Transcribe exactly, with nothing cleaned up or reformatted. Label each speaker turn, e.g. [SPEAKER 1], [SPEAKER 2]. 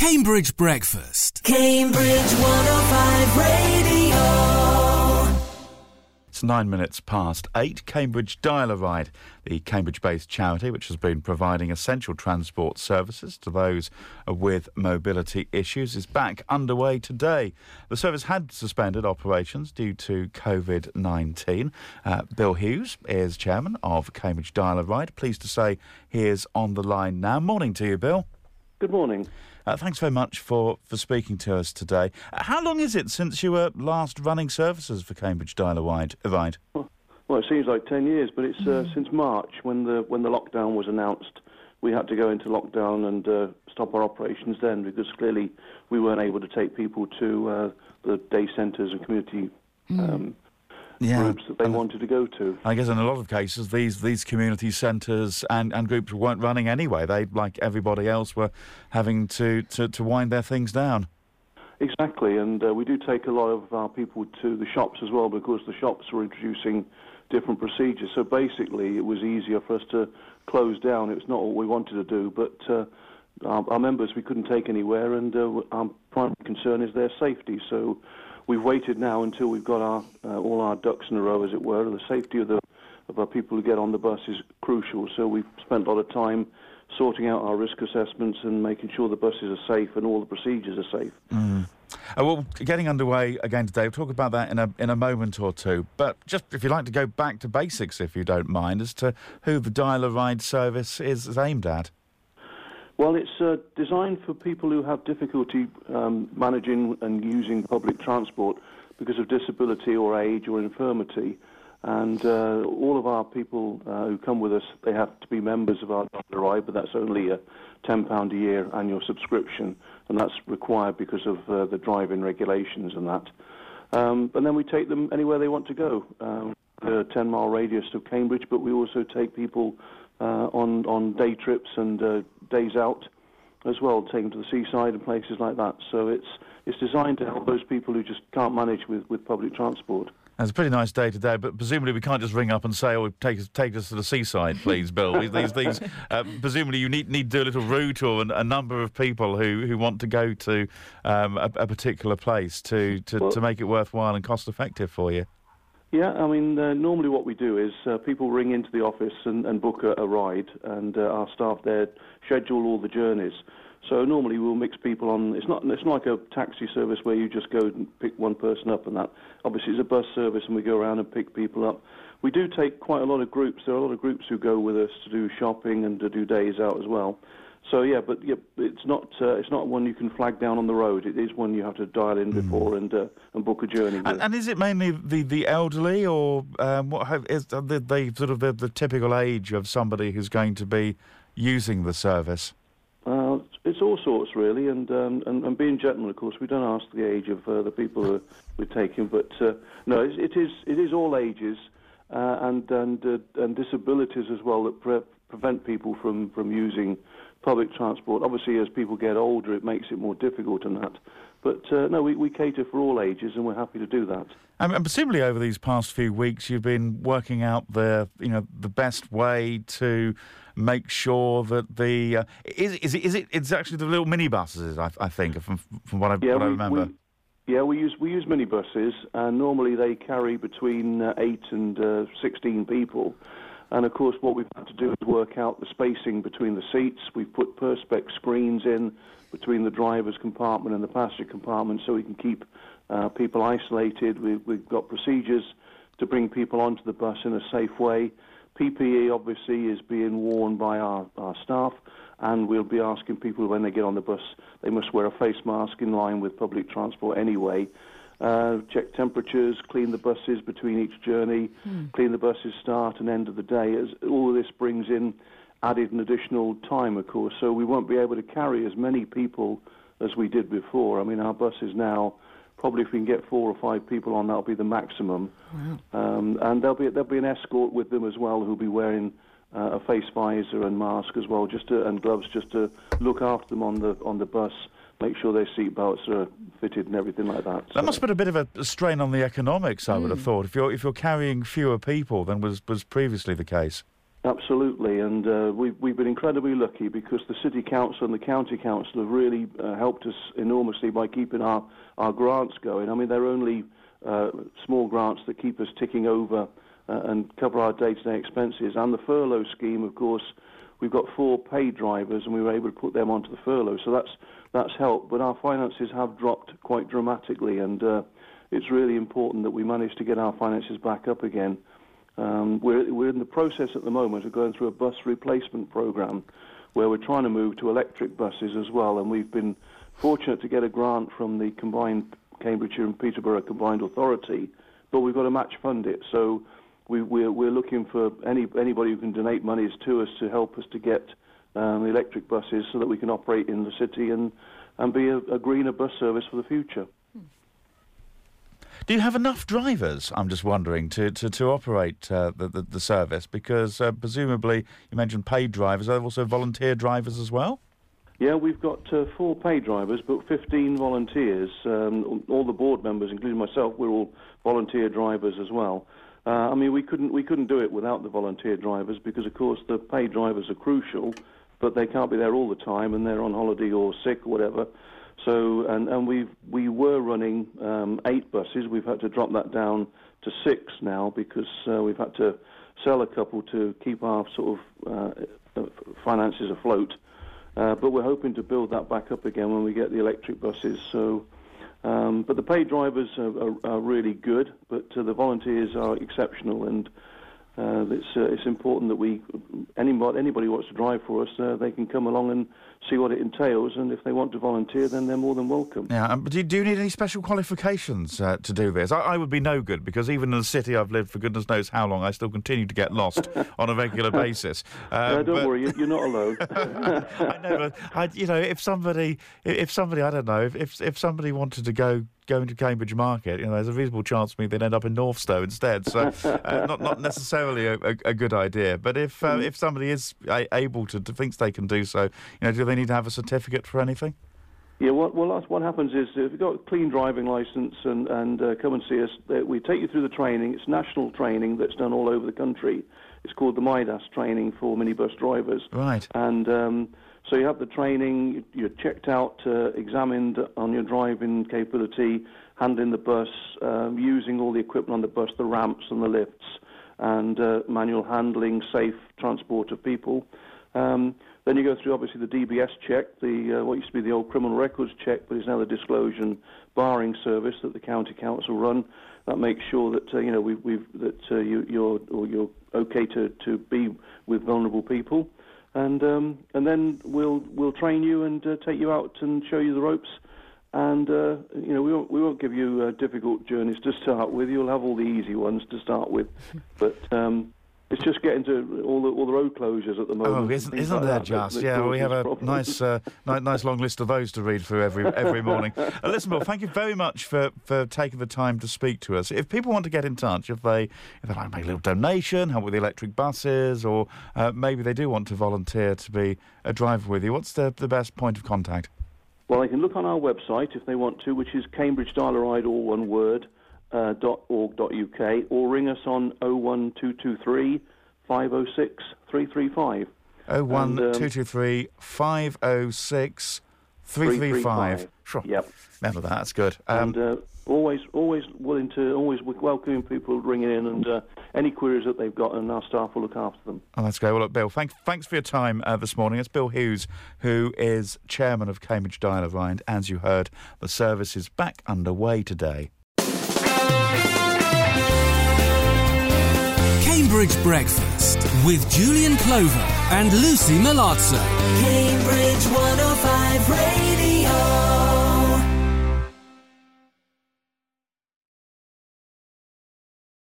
[SPEAKER 1] Cambridge Breakfast.
[SPEAKER 2] Cambridge one oh five Radio.
[SPEAKER 3] It's nine minutes past eight. Cambridge Dial-A-Ride, the Cambridge-based charity which has been providing essential transport services to those with mobility issues, is back underway today. The service had suspended operations due to COVID nineteen. Uh, Bill Hughes is chairman of Cambridge Dial-A-Ride. Pleased to say he is on the line now. Morning to you, Bill.
[SPEAKER 4] Good morning.
[SPEAKER 3] Uh, thanks very much for, for speaking to us today. Uh, how long is it since you were last running services for Cambridge Dial-A-Ride?
[SPEAKER 4] Well, well, it seems like ten years, but it's uh, since March when the when the lockdown was announced. We had to go into lockdown and uh, stop our operations then because clearly we weren't able to take people to uh, the day centres and community um,
[SPEAKER 3] Yeah.
[SPEAKER 4] groups that they
[SPEAKER 3] And
[SPEAKER 4] wanted to go to.
[SPEAKER 3] I guess in a lot of cases, these these community centres and, and groups weren't running anyway. They, like everybody else, were having to, to, to wind their things down.
[SPEAKER 4] Exactly, and uh, we do take a lot of our people to the shops as well because the shops were introducing different procedures. So basically, it was easier for us to close down. It was not what we wanted to do, but uh, our, our members we couldn't take anywhere, and uh, our primary concern is their safety. So we've waited now until we've got our uh, all our ducks in a row, as it were. The safety of the of our people who get on the bus is crucial. So we've spent a lot of time sorting out our risk assessments and making sure the buses are safe and all the procedures are safe.
[SPEAKER 3] Mm. Uh, well, getting underway again today. We'll talk about that in a in a moment or two. But just if you'd like to go back to basics, if you don't mind, as to who the Dial-A-Ride service is, is aimed at.
[SPEAKER 4] Well, it's uh, designed for people who have difficulty um, managing and using public transport because of disability or age or infirmity. And uh, all of our people uh, who come with us, they have to be members of our Dial-A-Ride, but that's only a ten pounds a year annual subscription, and that's required because of uh, the driving regulations and that. Um, and then we take them anywhere they want to go, um, a ten mile radius of Cambridge, but we also take people uh, on, on day trips and uh, days out as well, take them to the seaside and places like that. So it's it's designed to help those people who just can't manage with, with public transport.
[SPEAKER 3] It's a pretty nice day today, but presumably we can't just ring up and say, "Oh, take us, take us to the seaside, please, Bill." These things, uh, presumably, you need need to do a little route or an, a number of people who, who want to go to um, a, a particular place to to,
[SPEAKER 4] Well,
[SPEAKER 3] to make it worthwhile and cost effective for you.
[SPEAKER 4] Yeah, I mean, uh, normally what we do is uh, people ring into the office and, and book a, a ride, and uh, our staff there schedule all the journeys. So normally we'll mix people on. It's not it's not like a taxi service where you just go and pick one person up and that. Obviously, it's a bus service, and we go around and pick people up. We do take quite a lot of groups. There are a lot of groups who go with us to do shopping and to do days out as well. So yeah, but yeah, it's not uh, it's not one you can flag down on the road. It is one you have to dial in before and uh, and book a journey with.
[SPEAKER 3] And, and is it mainly the, the elderly, or um, what have, is the, the sort of the, the typical age of somebody who's going to be using the service?
[SPEAKER 4] Uh, it's all sorts, really, and, um, and and being gentlemen, of course, we don't ask the age of uh, the people who we're taking, but uh, no, it, it is it is all ages uh, and and uh, and disabilities as well that pre- prevent people from, from using public transport. Obviously, as people get older, it makes it more difficult than that. But uh, no, we, we cater for all ages, and we're happy to do that.
[SPEAKER 3] Um, and presumably, over these past few weeks, you've been working out the you know the best way to make sure that the uh, is is it, is it it's actually the little minibuses, I, I think, from from what I
[SPEAKER 4] yeah,
[SPEAKER 3] what
[SPEAKER 4] we,
[SPEAKER 3] I remember.
[SPEAKER 4] We, yeah, we use we use minibuses, and normally they carry between uh, eight and uh, sixteen people. And of course, what we've had to do is work out the spacing between the seats. We've put perspex screens in between the driver's compartment and the passenger compartment, so we can keep uh, people isolated. We've, we've got procedures to bring people onto the bus in a safe way. P P E obviously is being worn by our, our staff, and we'll be asking people when they get on the bus, they must wear a face mask in line with public transport anyway. Uh, check temperatures, clean the buses between each journey, mm. clean the buses start and end of the day. As all of this brings in added and additional time, of course, so we won't be able to carry as many people as we did before. I mean, our buses now, probably if we can get four or five people on, that'll be the maximum.
[SPEAKER 2] Wow.
[SPEAKER 4] Um, and there'll be there'll be an escort with them as well, who'll be wearing uh, a face visor and mask as well, just to, and gloves, just to look after them on the on the bus. Make sure their seatbelts are fitted and everything like that.
[SPEAKER 3] That
[SPEAKER 4] so.
[SPEAKER 3] must put a bit of a strain on the economics, I would mm. have thought, if you're if you're carrying fewer people than was, was previously the case.
[SPEAKER 4] Absolutely, and uh, we've, we've been incredibly lucky because the City Council and the County Council have really uh, helped us enormously by keeping our, our grants going. I mean, they're only uh, small grants that keep us ticking over uh, and cover our day-to-day expenses. And the furlough scheme, of course, we've got four paid drivers and we were able to put them onto the furlough, so that's, that's helped. But our finances have dropped quite dramatically, and uh, it's really important that we manage to get our finances back up again. Um, we're, we're in the process at the moment of going through a bus replacement program where we're trying to move to electric buses as well, and we've been fortunate to get a grant from the combined Cambridgeshire and Peterborough Combined Authority, but we've got to match fund it. So we, we're, we're looking for any, anybody who can donate monies to us to help us to get um, electric buses so that we can operate in the city and, and be a, a greener bus service for the future.
[SPEAKER 3] Do you have enough drivers, I'm just wondering, to, to, to operate uh, the, the, the service? Because uh, presumably you mentioned paid drivers. Are there also volunteer drivers as well?
[SPEAKER 4] Yeah, we've got uh, four paid drivers, but fifteen volunteers. Um, all the board members, including myself, we're all volunteer drivers as well. Uh, I mean, we couldn't we couldn't do it without the volunteer drivers because, of course, the paid drivers are crucial, but they can't be there all the time and they're on holiday or sick or whatever. So, and, and we we were running um, eight buses. We've had to drop that down to six now because uh, we've had to sell a couple to keep our sort of uh, finances afloat. Uh, but we're hoping to build that back up again when we get the electric buses. So, um, but the paid drivers are, are, are really good, but uh, the volunteers are exceptional, and uh, it's uh, it's important that we anybody anybody who wants to drive for us, uh, they can come along and see what it entails, and if they want to volunteer, then they're more than welcome.
[SPEAKER 3] Yeah, um, but do you, do you need any special qualifications uh, to do this? I, I would be no good, because even in the city I've lived for goodness knows how long, I still continue to get lost on a regular basis. Um,
[SPEAKER 4] no, don't
[SPEAKER 3] but...
[SPEAKER 4] worry, you're not alone.
[SPEAKER 3] I know, I, you know, if somebody, if somebody, I don't know, if if somebody wanted to go going to Cambridge Market, you know, there's a reasonable chance for me they'd end up in Northstowe instead. So, uh, not not necessarily a, a, a good idea. But if uh, if somebody is a, able to, to thinks they can do so, you know, do they need to have a certificate for anything?
[SPEAKER 4] Yeah, well, well that's what happens is if you've got a clean driving licence and and uh, come and see us, we take you through the training. It's national training that's done all over the country. It's called the Midas training for minibus drivers.
[SPEAKER 3] Right.
[SPEAKER 4] And um, so you have the training, you're checked out, uh, examined on your driving capability, handling the bus, um, using all the equipment on the bus, the ramps and the lifts, and uh, manual handling, safe transport of people. Um, then you go through, obviously, the D B S check, the uh, what used to be the old criminal records check, but is now the disclosure and barring service that the county council run. That makes sure that uh, you know we, we've that uh, you, you're or you're okay to, to be with vulnerable people, and um, and then we'll we'll train you and uh, take you out and show you the ropes. And uh, you know we won't we won't give you uh, difficult journeys to start with. You'll have all the easy ones to start with, but. Um, It's just getting to all the all the road closures at the moment.
[SPEAKER 3] Oh, isn't, isn't
[SPEAKER 4] like
[SPEAKER 3] there
[SPEAKER 4] that,
[SPEAKER 3] just?
[SPEAKER 4] that, that
[SPEAKER 3] yeah, well, we have a
[SPEAKER 4] problems.
[SPEAKER 3] nice, uh, nice, nice long list of those to read through every every morning. Uh, listen, Bill, thank you very much for, for taking the time to speak to us. If people want to get in touch, if they if they like to make a little donation, help with the electric buses, or uh, maybe they do want to volunteer to be a driver with you, what's the the best point of contact?
[SPEAKER 4] Well, they can look on our website if they want to, which is Cambridge Dial-A-Ride, all one word, uh, .org.uk, or ring us on oh one two two three five oh six three three five.
[SPEAKER 3] oh one two two three five oh six three three five. Sure.
[SPEAKER 4] Yep.
[SPEAKER 3] Remember that, that's good. Um,
[SPEAKER 4] and uh, always always willing to, always welcoming people ringing in, and uh, any queries that they've got, and our staff will look after them.
[SPEAKER 3] Oh, that's great. Well, look, Bill, thank, thanks for your time uh, this morning. It's Bill Hughes, who is chairman of Cambridge Dial-A-Ride. As you heard, the service is back underway today.
[SPEAKER 1] Cambridge Breakfast with Julian Clover and Lucy Malazzo.
[SPEAKER 2] Cambridge one oh five Radio.